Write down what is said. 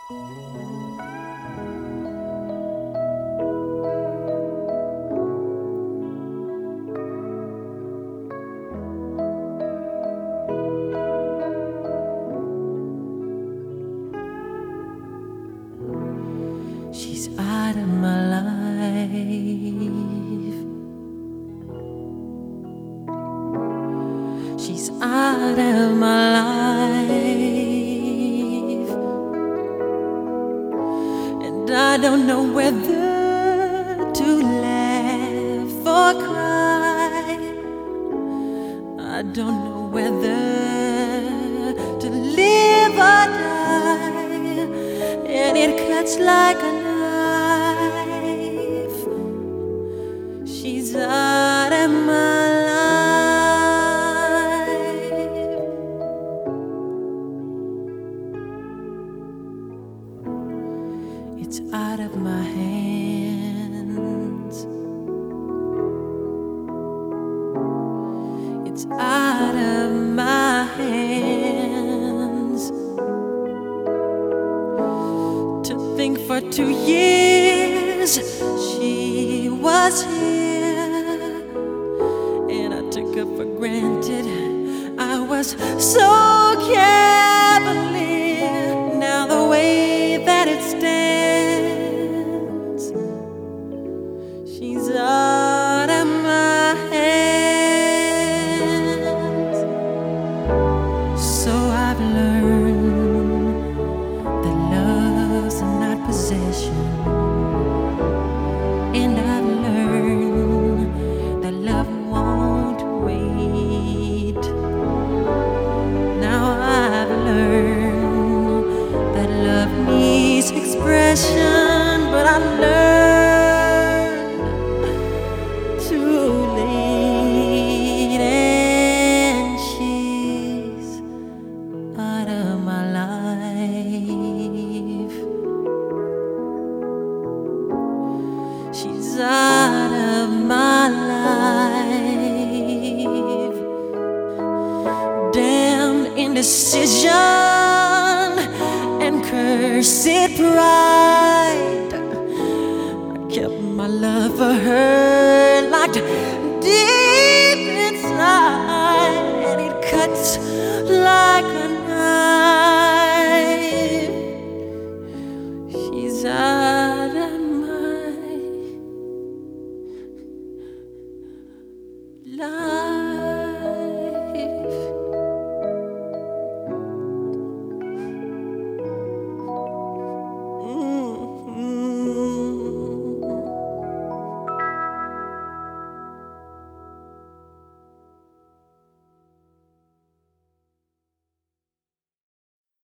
She's out of my life. She's out of my life, and I don't know whether to laugh or cry. I don't know whether to live or die, and it cuts like a knife. She's out of my life. It's out of my hands. It's out of my hands. To think for 2 years she was here, and I took her for granted. I was so cavalier. Now the way that it stands, she's out of my hands. So I've learned that love's not possession, and I've learned that love won't wait. Now I've learned that love needs expression, but I learned too late, and she's out of my life. She's out of my life. Damn indecision and cursed pride. I kept my love for her,